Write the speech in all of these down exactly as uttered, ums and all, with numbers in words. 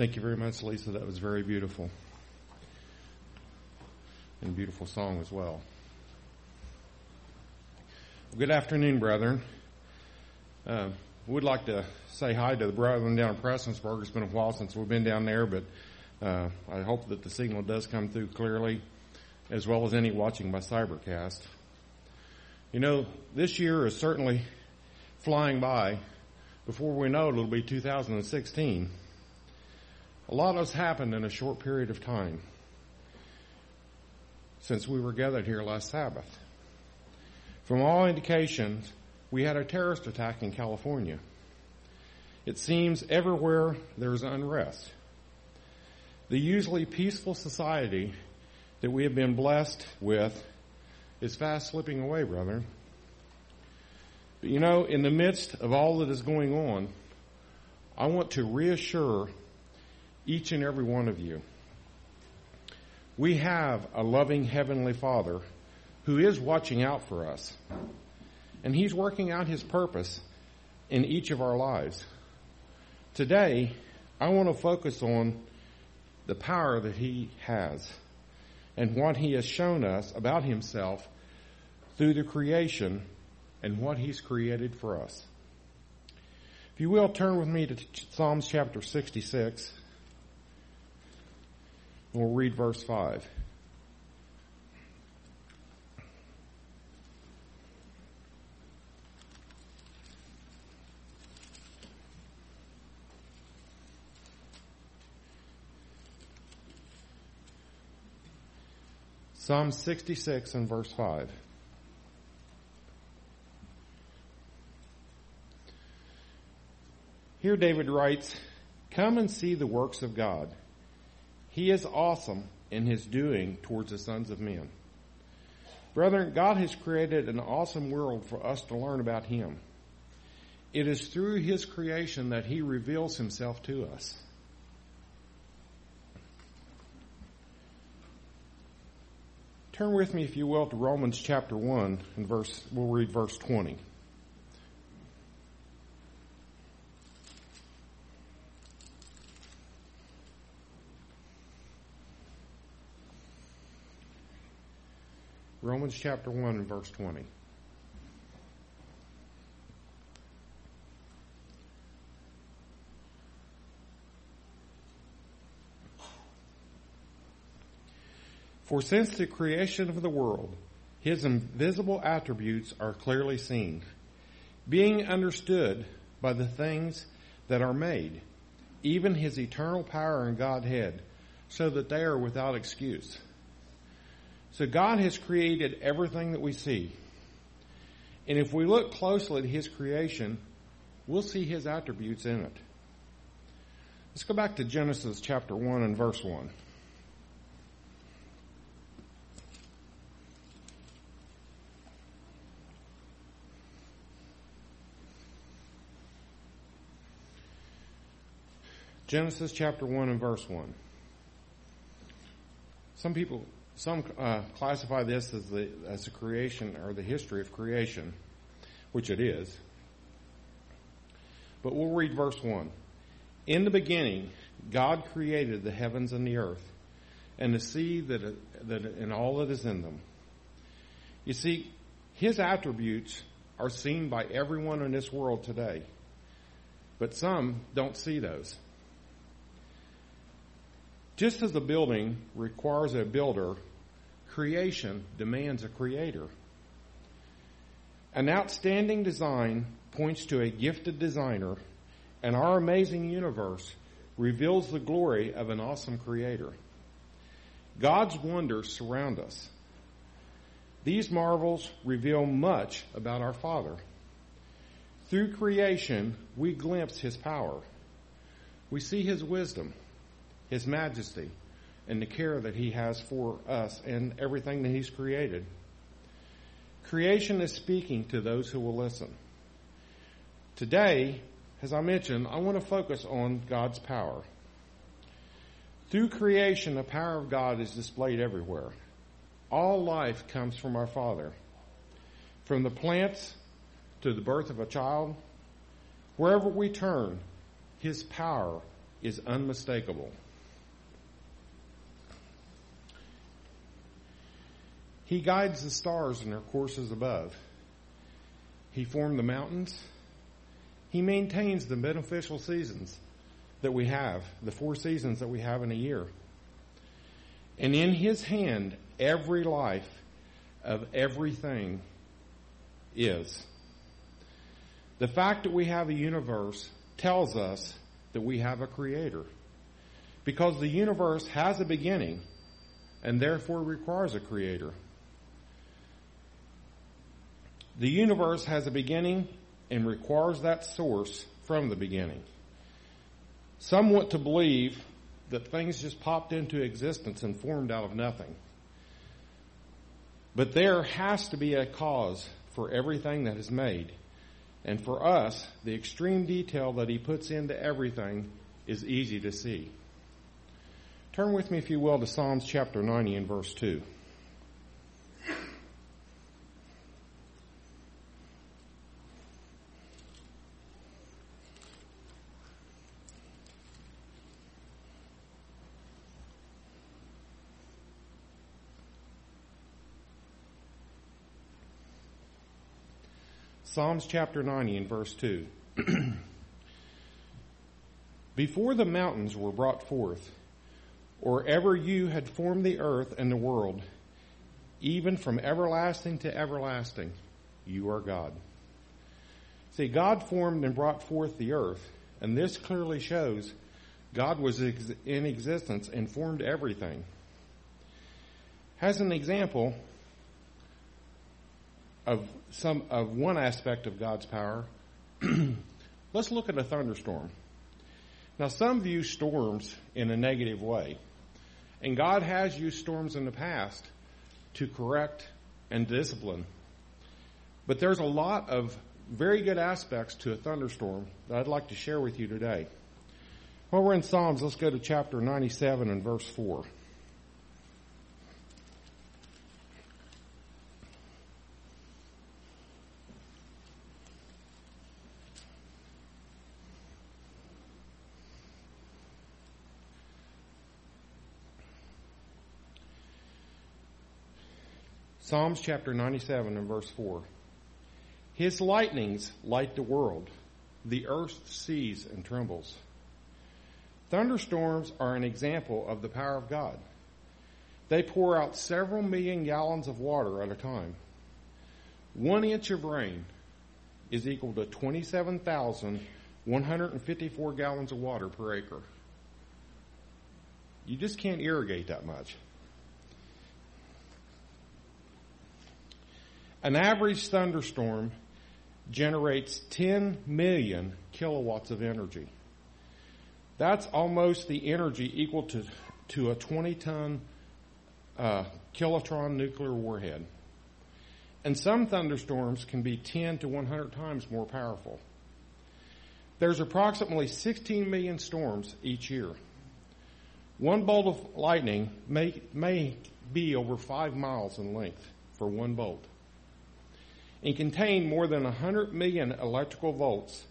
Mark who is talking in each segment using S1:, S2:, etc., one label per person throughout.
S1: Thank you very much, Lisa. That was very beautiful. And a beautiful song as well. Good afternoon, brethren. Uh, would like to say hi to the brethren down in Prestonsburg. It's been a while since we've been down there, but uh, I hope that the signal does come through clearly, as well as any watching by Cybercast. You know, this year is certainly flying by. Before we know it, it'll be two thousand sixteen. A lot has happened in a short period of time since we were gathered here last Sabbath. From all indications, we had a terrorist attack in California. It seems everywhere there's unrest. The usually peaceful society that we have been blessed with is fast slipping away, brethren. But you know, in the midst of all that is going on, I want to reassure each and every one of you. We have a loving Heavenly Father who is watching out for us. And He's working out His purpose in each of our lives. Today, I want to focus on the power that He has and what He has shown us about Himself through the creation and what He's created for us. If you will, turn with me to Psalms chapter sixty-six. We'll read verse five. Psalm sixty-six and verse five. Here David writes, "Come and see the works of God. He is awesome in His doing towards the sons of men." Brethren, God has created an awesome world for us to learn about Him. It is through His creation that He reveals Himself to us. Turn with me, if you will, to Romans chapter one, and verse, we'll read verse twenty. Romans chapter one and verse twenty. For since the creation of the world, His invisible attributes are clearly seen, being understood by the things that are made, even His eternal power and Godhead, so that they are without excuse. So God has created everything that we see. And if we look closely at His creation, we'll see His attributes in it. Let's go back to Genesis chapter one and verse one. Genesis chapter one and verse one. Some people Some uh, classify this as the as the creation or the history of creation, which it is. But we'll read verse one. In the beginning, God created the heavens and the earth, and the sea that that and all that is in them. You see, His attributes are seen by everyone in this world today, but some don't see those. Just as a building requires a builder, creation demands a creator. An outstanding design points to a gifted designer, and our amazing universe reveals the glory of an awesome creator. God's wonders surround us. These marvels reveal much about our Father. Through creation, we glimpse His power. We see His wisdom, His majesty, and the care that He has for us and everything that He's created. Creation is speaking to those who will listen. Today, as I mentioned, I want to focus on God's power. Through creation, the power of God is displayed everywhere. All life comes from our Father. From the plants to the birth of a child, wherever we turn, His power is unmistakable. He guides the stars in their courses above. He formed the mountains. He maintains the beneficial seasons that we have, the four seasons that we have in a year. And in his hand, every life of everything is. The fact that we have a universe tells us that we have a creator, because the universe has a beginning and therefore requires a creator. The universe has a beginning and requires that source from the beginning. Some want to believe that things just popped into existence and formed out of nothing. But there has to be a cause for everything that is made. And for us, the extreme detail that he puts into everything is easy to see. Turn with me, if you will, to Psalms chapter ninety and verse two. Psalms chapter ninety and verse two. Before the mountains were brought forth, or ever you had formed the earth and the world, even from everlasting to everlasting, you are God. See, God formed and brought forth the earth, and this clearly shows God was in existence and formed everything. As an example of some of one aspect of God's power, let's look at a thunderstorm. Now, some view storms in a negative way, and God has used storms in the past to correct and discipline. But there's a lot of very good aspects to a thunderstorm that I'd like to share with you today. While we're in Psalms, let's go to chapter ninety-seven and verse four. Psalms chapter ninety-seven and verse four. His lightnings light the world. The earth sees and trembles. Thunderstorms are an example of the power of God. They pour out several million gallons of water at a time. One inch of rain is equal to twenty-seven thousand one hundred fifty-four gallons of water per acre. You just can't irrigate that much. An average thunderstorm generates ten million kilowatts of energy. That's almost the energy equal to, to a twenty-ton uh, kilotron nuclear warhead. And some thunderstorms can be ten to one hundred times more powerful. There's approximately sixteen million storms each year. One bolt of lightning may, may be over five miles in length for one bolt, and contain more than one hundred million electrical volts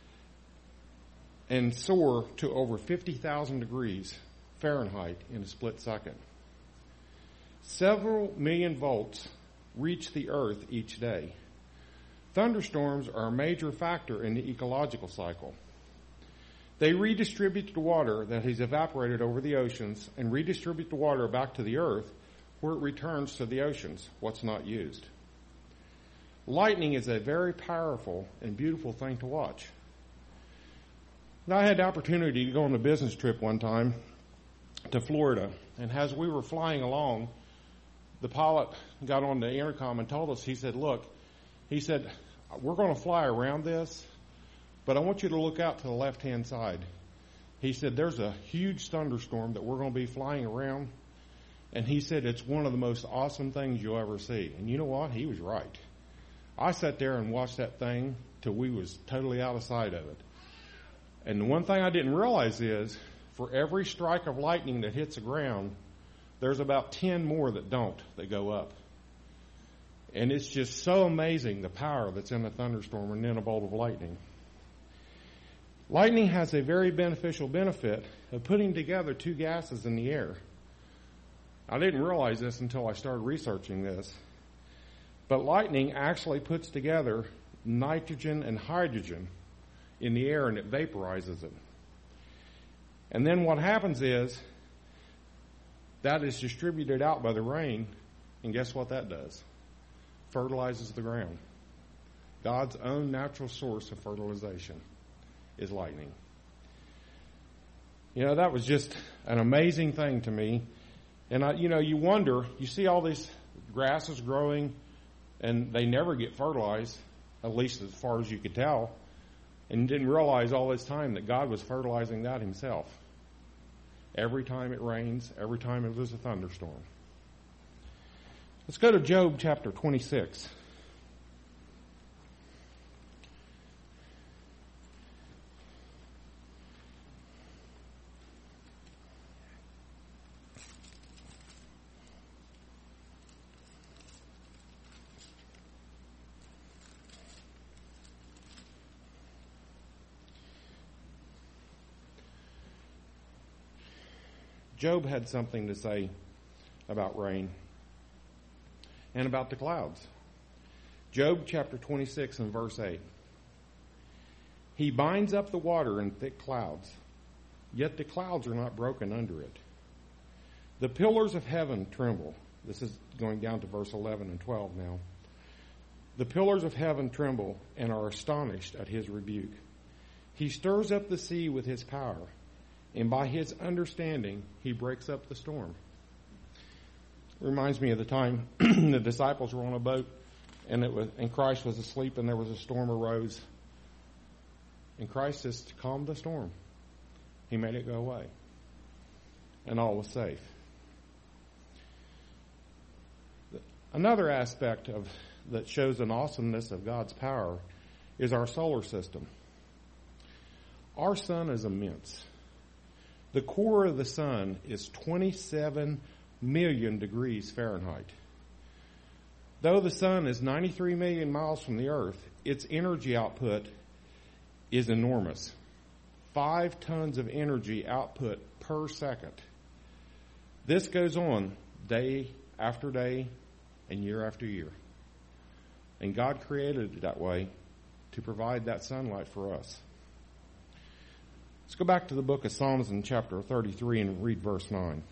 S1: and soar to over fifty thousand degrees Fahrenheit in a split second. Several million volts reach the earth each day. Thunderstorms are a major factor in the ecological cycle. They redistribute the water that has evaporated over the oceans and redistribute the water back to the earth, where it returns to the oceans, what's not used. Lightning is a very powerful and beautiful thing to watch. Now, I had the opportunity to go on a business trip one time to Florida, and as we were flying along, the pilot got on the intercom and told us, he said, look, he said, we're going to fly around this, but I want you to look out to the left-hand side. He said, there's a huge thunderstorm that we're going to be flying around, and he said, it's one of the most awesome things you'll ever see. And you know what? He was right. I sat there and watched that thing till we was totally out of sight of it. And the one thing I didn't realize is, for every strike of lightning that hits the ground, there's about ten more that don't, that go up. And it's just so amazing the power that's in a thunderstorm and in a bolt of lightning. Lightning has a very beneficial benefit of putting together two gases in the air. I didn't realize this until I started researching this. But lightning actually puts together nitrogen and hydrogen in the air and it vaporizes it. And then what happens is that is distributed out by the rain, and guess what that does? Fertilizes the ground. God's own natural source of fertilization is lightning. You know, that was just an amazing thing to me. And, I, you know, you wonder, you see all these grasses growing, and they never get fertilized, at least as far as you could tell, and didn't realize all this time that God was fertilizing that himself. Every time it rains, every time it was a thunderstorm. Let's go to Job chapter twenty-six. Job had something to say about rain and about the clouds. Job chapter twenty-six and verse eight. He binds up the water in thick clouds, yet the clouds are not broken under it. The pillars of heaven tremble. This is going down to verse eleven and twelve now. The pillars of heaven tremble and are astonished at his rebuke. He stirs up the sea with his power, and by his understanding, he breaks up the storm. It reminds me of the time the disciples were on a boat, and it was, and Christ was asleep, and there was a storm arose. And Christ just calmed the storm. He made it go away. And all was safe. Another aspect of that shows an awesomeness of God's power is our solar system. Our sun is immense. The core of the sun is twenty-seven million degrees Fahrenheit. Though the sun is ninety-three million miles from the earth, its energy output is enormous. Five tons of energy output per second. This goes on day after day and year after year. And God created it that way to provide that sunlight for us. Let's go back to the book of Psalms in chapter thirty-three and read verse nine.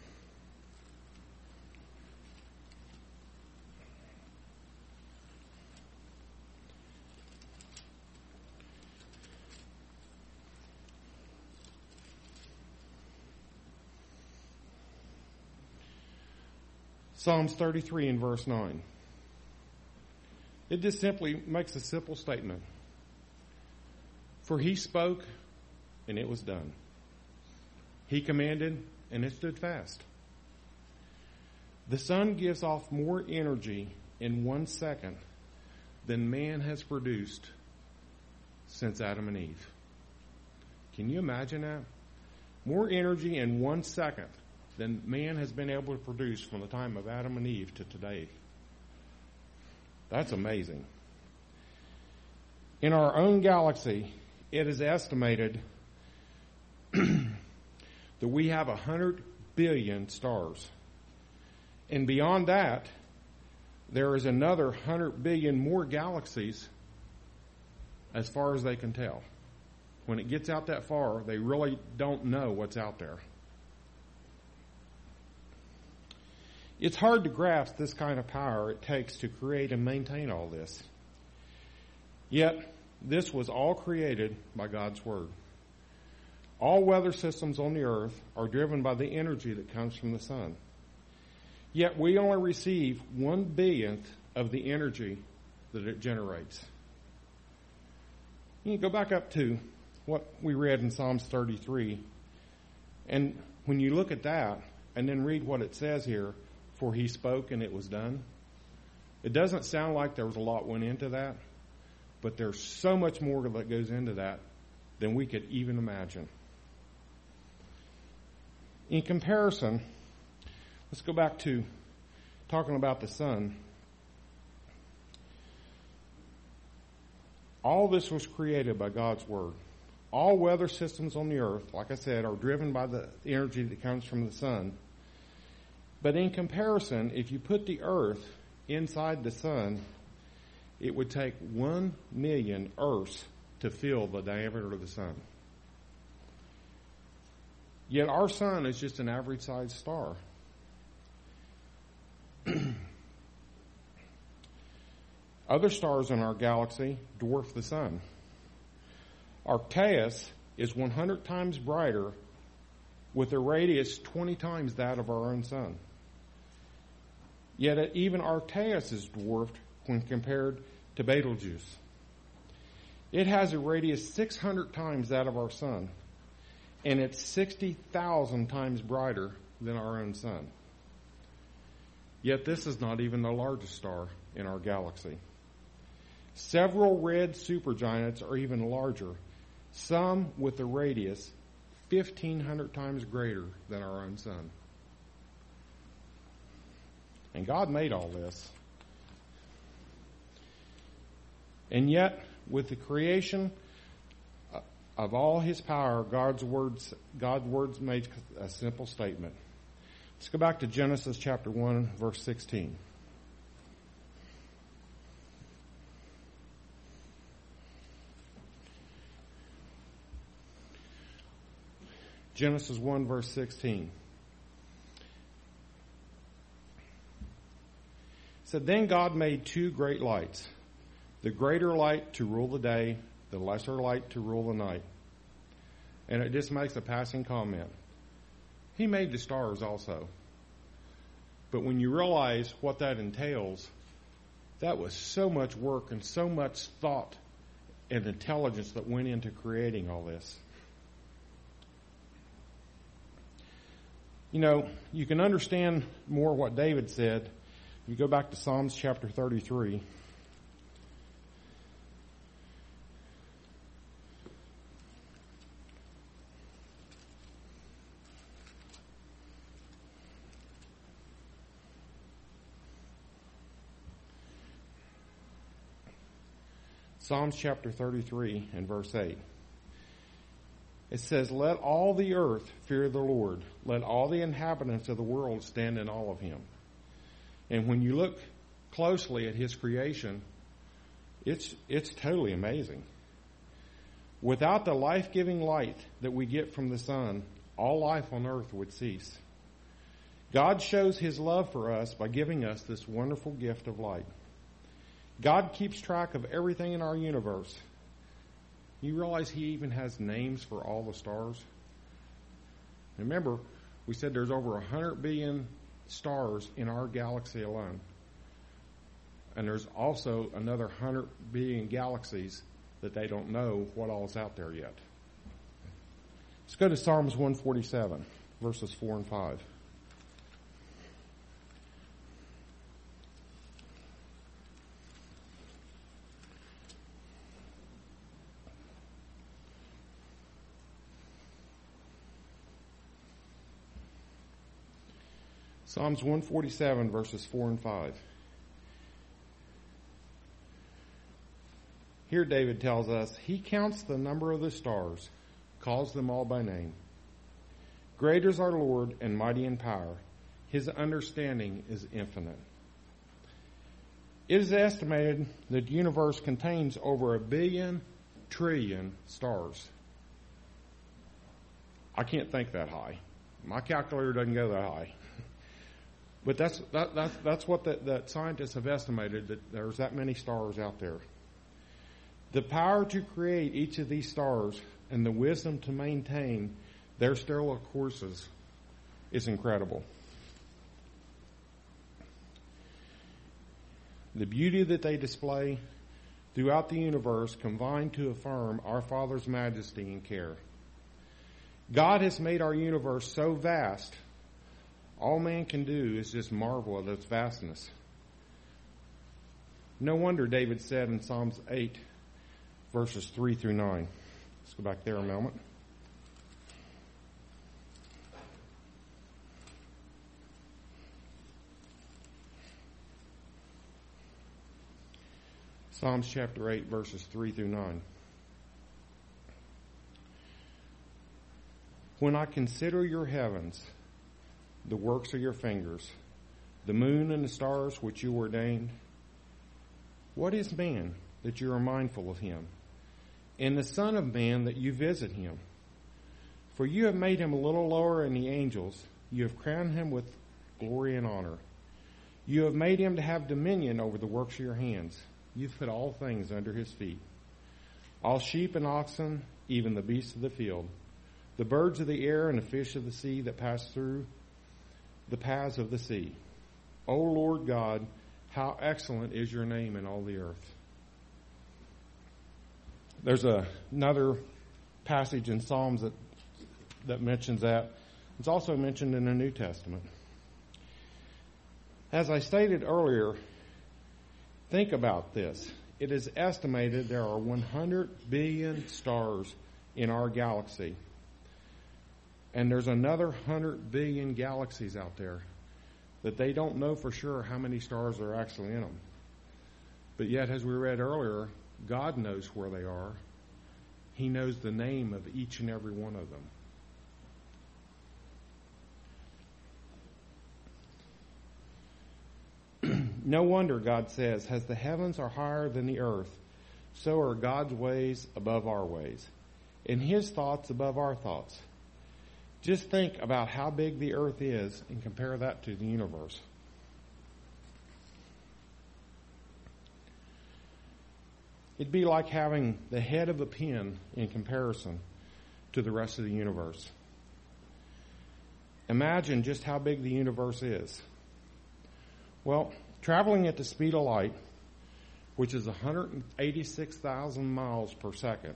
S1: Psalms thirty-three and verse nine. It just simply makes a simple statement. For he spoke, and it was done. He commanded, and it stood fast. The sun gives off more energy in one second than man has produced since Adam and Eve. Can you imagine that? More energy in one second than man has been able to produce from the time of Adam and Eve to today. That's amazing. In our own galaxy, it is estimated that we have a hundred billion stars. And beyond that, there is another hundred billion more galaxies as far as they can tell. When it gets out that far, they really don't know what's out there. It's hard to grasp this kind of power it takes to create and maintain all this. Yet, this was all created by God's Word. All weather systems on the earth are driven by the energy that comes from the sun. Yet we only receive one billionth of the energy that it generates. You can go back up to what we read in Psalms thirty-three. And when you look at that and then read what it says here, for he spoke and it was done, it doesn't sound like there was a lot went into that, but there's so much more that goes into that than we could even imagine. In comparison, let's go back to talking about the sun. All this was created by God's Word. All weather systems on the earth, like I said, are driven by the energy that comes from the sun. But in comparison, if you put the earth inside the sun, it would take one million Earths to fill the diameter of the sun. Yet our sun is just an average-sized star. Other stars in our galaxy dwarf the sun. Arcturus is one hundred times brighter with a radius twenty times that of our own sun. Yet even Arcturus is dwarfed when compared to Betelgeuse. It has a radius six hundred times that of our sun, and it's sixty thousand times brighter than our own sun. Yet this is not even the largest star in our galaxy. Several red supergiants are even larger, some with a radius fifteen hundred times greater than our own sun. And God made all this. And yet, with the creation of all his power, God's words, God's words made a simple statement. Let's go back to Genesis chapter one, verse sixteen. Genesis one, verse sixteen. It said, "Then God made two great lights, the greater light to rule the day, the lesser light to rule the night." And it just makes a passing comment. He made the stars also. But when you realize what that entails, that was so much work and so much thought and intelligence that went into creating all this. You know, you can understand more what David said. If you go back to Psalms chapter thirty-three. Psalms chapter thirty-three and verse eight. It says, "Let all the earth fear the Lord. Let all the inhabitants of the world stand in awe of him." And when you look closely at his creation, it's it's totally amazing. Without the life-giving light that we get from the sun, all life on earth would cease. God shows his love for us by giving us this wonderful gift of light. God keeps track of everything in our universe. You realize he even has names for all the stars? Remember, we said there's over one hundred billion stars in our galaxy alone. And there's also another one hundred billion galaxies that they don't know what all is out there yet. Let's go to Psalms one forty-seven, verses four and five. Psalms one forty-seven, verses four and five. Here David tells us, "He counts the number of the stars, calls them all by name. Great is our Lord and mighty in power. His understanding is infinite." It is estimated that the universe contains over a billion trillion stars. I can't think that high. My calculator doesn't go that high. But that's that, that's, that's what the, that scientists have estimated, that there's that many stars out there. The power to create each of these stars and the wisdom to maintain their stellar courses is incredible. The beauty that they display throughout the universe combine to affirm our Father's majesty and care. God has made our universe so vast, all man can do is just marvel at its vastness. No wonder David said in Psalms eight, verses three through nine. Let's go back there a moment. Psalms chapter eight, verses three through nine. When I consider your heavens, the works of your fingers, the moon and the stars which you ordained, what is man that you are mindful of him, and the Son of Man that you visit him? For you have made him a little lower than the angels. You have crowned him with glory and honor. You have made him to have dominion over the works of your hands. You've put all things under his feet. All sheep and oxen, even the beasts of the field, the birds of the air and the fish of the sea that pass through the paths of the sea. O Lord God, how excellent is your name in all the earth. There's a, another passage in Psalms that, that mentions that. It's also mentioned in the New Testament. As I stated earlier, think about this. It is estimated there are one hundred billion stars in our galaxy. And there's another one hundred billion galaxies out there that they don't know for sure how many stars are actually in them. But yet, as we read earlier, God knows where they are. He knows the name of each and every one of them. No wonder God says, as the heavens are higher than the earth, so are God's ways above our ways, and his thoughts above our thoughts. Just think about how big the earth is and compare that to the universe. It'd be like having the head of a pin in comparison to the rest of the universe. Imagine just how big the universe is. Well, traveling at the speed of light, which is one hundred eighty-six thousand miles per second,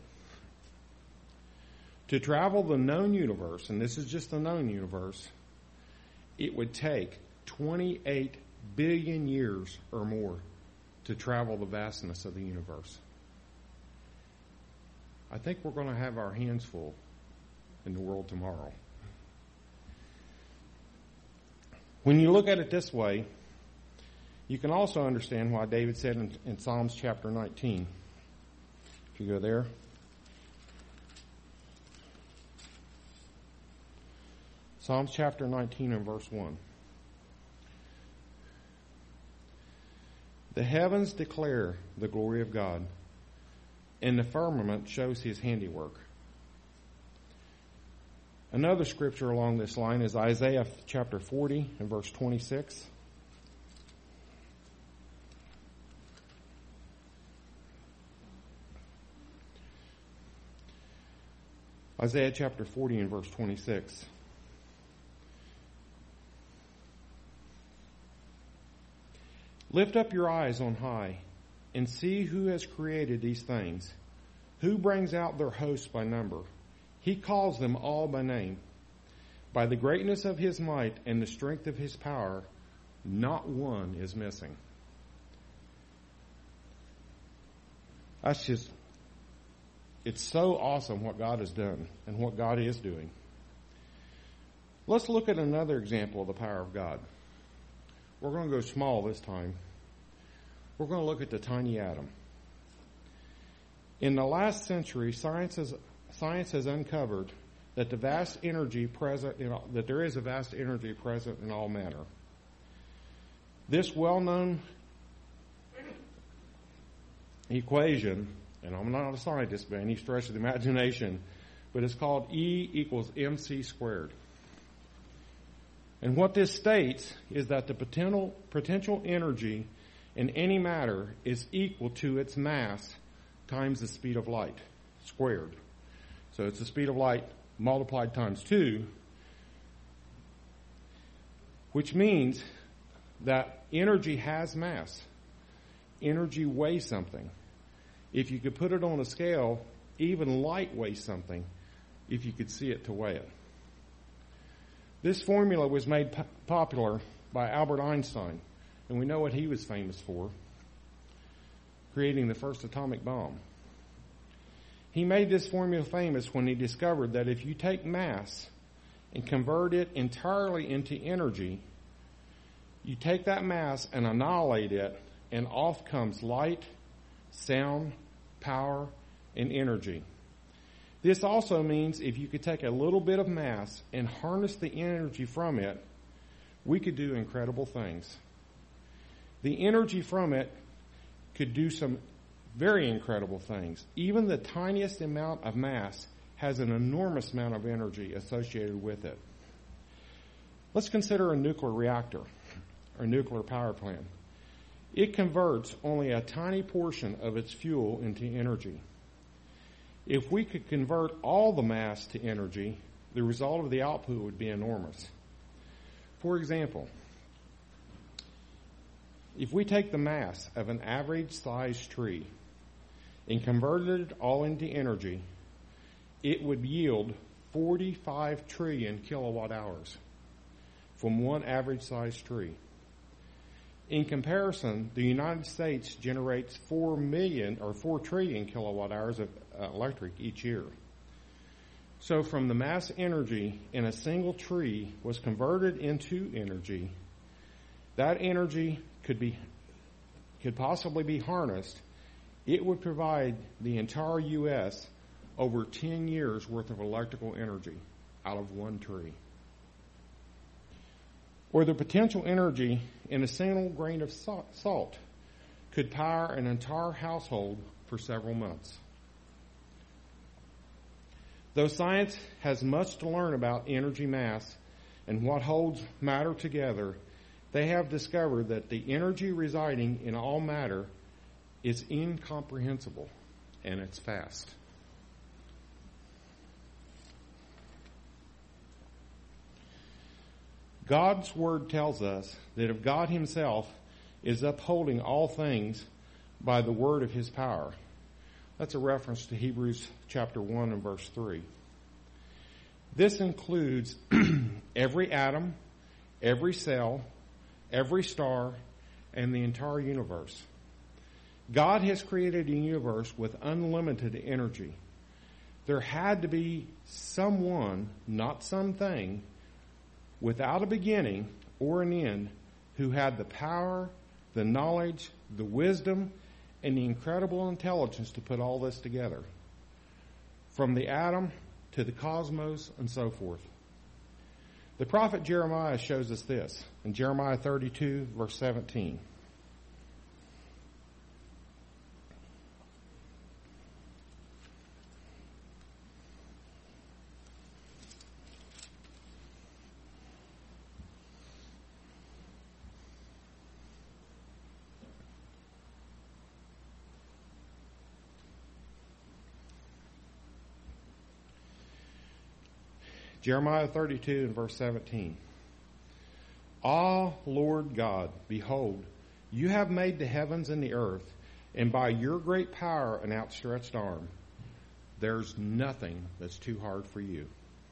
S1: to travel the known universe, and this is just the known universe, it would take twenty-eight billion years or more to travel the vastness of the universe. I think we're going to have our hands full in the world tomorrow. When you look at it this way, you can also understand why David said in, in Psalms chapter nineteen, if you go there, Psalms chapter nineteen and verse one. The heavens declare the glory of God, and the firmament shows his handiwork. Another scripture along this line is Isaiah chapter forty and verse twenty-six. Isaiah chapter forty and verse twenty-six. Lift up your eyes on high and see who has created these things, who brings out their hosts by number. He calls them all by name. By the greatness of his might and the strength of his power, not one is missing. That's just, it's so awesome what God has done and what God is doing. Let's look at another example of the power of God. We're going to go small this time. We're going to look at the tiny atom. In the last century, science has, science has uncovered that the vast energy present in all, that there is a vast energy present in all matter. This well-known equation, and I'm not a scientist by any stretch of the imagination, but it's called E equals mc squared. And what this states is that the potential, potential energy in any matter is equal to its mass times the speed of light squared. So it's the speed of light multiplied times two, which means that energy has mass. Energy weighs something. If you could put it on a scale, even light weighs something if you could see it to weigh it. This formula was made po- popular by Albert Einstein, and we know what he was famous for, creating the first atomic bomb. He made this formula famous when he discovered that if you take mass and convert it entirely into energy, you take that mass and annihilate it, and off comes light, sound, power, and energy. This also means if you could take a little bit of mass and harness the energy from it, we could do incredible things. The energy from it could do some very incredible things. Even the tiniest amount of mass has an enormous amount of energy associated with it. Let's consider a nuclear reactor or nuclear power plant. It converts only a tiny portion of its fuel into energy. If we could convert all the mass to energy, the result of the output would be enormous. For example, if we take the mass of an average-sized tree and converted it all into energy, it would yield forty-five trillion kilowatt hours from one average-sized tree. In comparison, the United States generates four million or four trillion kilowatt hours of uh, electric each year. So from the mass energy in a single tree was converted into energy, that energy could be could possibly be harnessed. It would provide the entire U S over ten years worth of electrical energy out of one tree. Or the potential energy in a single grain of salt could power an entire household for several months. Though science has much to learn about energy mass and what holds matter together, they have discovered that the energy residing in all matter is incomprehensible, and it's fast. God's Word tells us that if God Himself is upholding all things by the word of His power, that's a reference to Hebrews chapter one and verse three. This includes every atom, every cell, every star, and the entire universe. God has created a universe with unlimited energy. There had to be someone, not something, without a beginning or an end, who had the power, the knowledge, the wisdom, and the incredible intelligence to put all this together. From the atom to the cosmos and so forth. The prophet Jeremiah shows us this in Jeremiah thirty-two, verse seventeen. Jeremiah thirty-two and verse seventeen. Ah, Lord God, behold, you have made the heavens and the earth, and by your great power and outstretched arm, there's nothing that's too hard for you.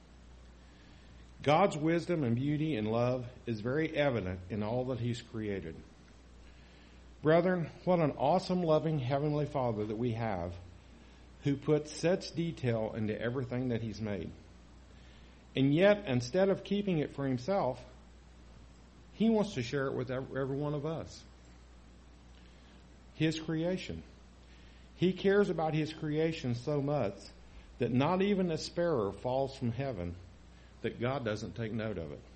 S1: God's wisdom and beauty and love is very evident in all that He's created. Brethren, what an awesome, loving Heavenly Father that we have, who puts such detail into everything that He's made. And yet, instead of keeping it for Himself, He wants to share it with every one of us. His creation. He cares about His creation so much that not even a sparrow falls from heaven that God doesn't take note of it.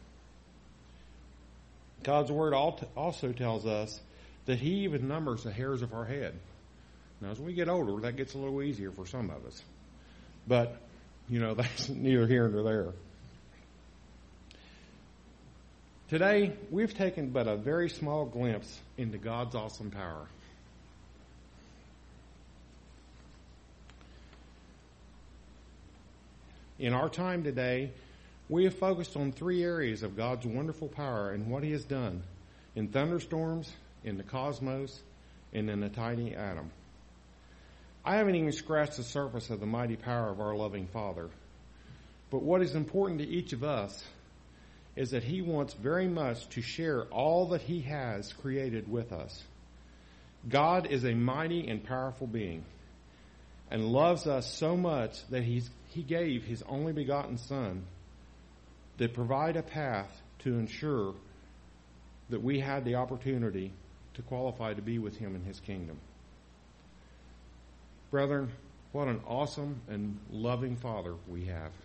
S1: God's Word also tells us that He even numbers the hairs of our head. Now, as we get older, that gets a little easier for some of us. But, you know, that's neither here nor there. Today, we've taken but a very small glimpse into God's awesome power. In our time today, we have focused on three areas of God's wonderful power and what He has done in thunderstorms, in the cosmos, and in a tiny atom. I haven't even scratched the surface of the mighty power of our loving Father. But what is important to each of us is that He wants very much to share all that He has created with us. God is a mighty and powerful being and loves us so much that he's, He gave His only begotten Son to provide a path to ensure that we had the opportunity to qualify to be with Him in His kingdom. Brethren, What an awesome and loving Father we have.